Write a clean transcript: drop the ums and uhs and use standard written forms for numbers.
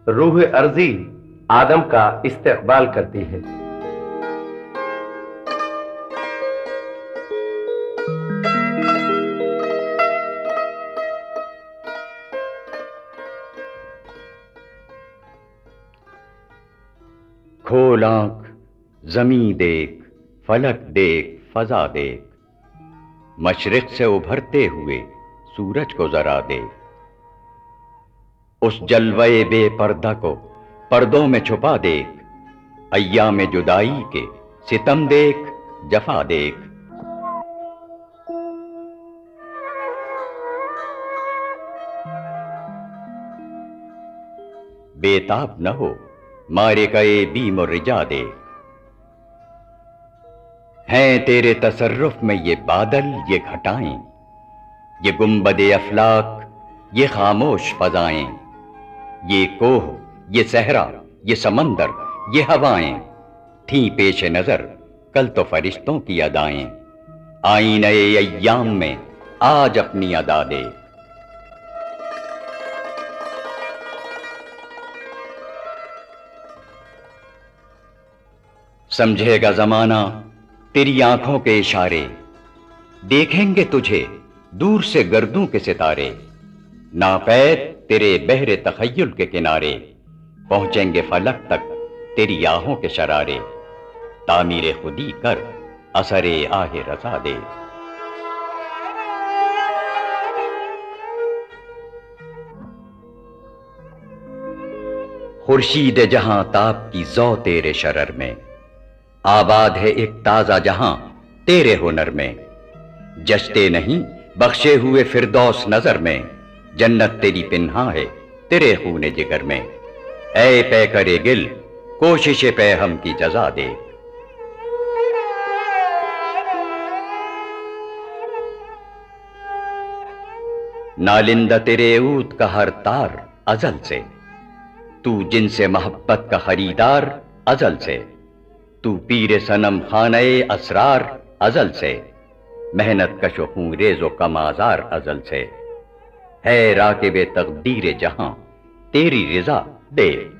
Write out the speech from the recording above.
रूह अर्जी आदम का इस्तेक़बाल करती है। खोल आंख, जमी देख, फलक देख, फजा देख, मशरिक से उभरते हुए सूरज को जरा देख, उस जलवे बेपर्दा को पर्दों में छुपा देख, अय्याम जुदाई के सितम देख, जफा देख। बेताब न हो, मारे गए बीम और रिजा देख, हैं तेरे तसर्रुफ में ये बादल, ये घटाएं, ये गुंबदे अफलाक, ये खामोश फजाएं, ये कोह, ये सहरा, ये समंदर, ये हवाएं थीं पेश नजर कल तो फरिश्तों की अदाएं, आई नए अय्याम में आज अपनी अदा दे। समझेगा जमाना तेरी आंखों के इशारे, देखेंगे तुझे दूर से गर्दों के सितारे, नापैद तेरे बहरे तखय्युल के किनारे, पहुंचेंगे फलक तक तेरी आहों के शरारे, तामीरे खुदी कर असरे आहे रजा दे। खुर्शीद जहां ताप की जौ तेरे शरर में, आबाद है एक ताजा जहां तेरे हुनर में, जश्ते नहीं बख्शे हुए फिरदौस नजर में, जन्नत तेरी पिन्हा है तेरे खूने जिगर में, ऐ पै करे गिल कोशिश पे हम की जजा दे। नालिंदा तेरे ऊत का हर तार अजल से, तू जिनसे मोहब्बत का खरीदार अजल से, तू पीरे सनम खाने असरार अजल से, मेहनत कशो हूं रेजो कमाजार अजल से, है राकिबे तकदीर जहां तेरी रिजा दे।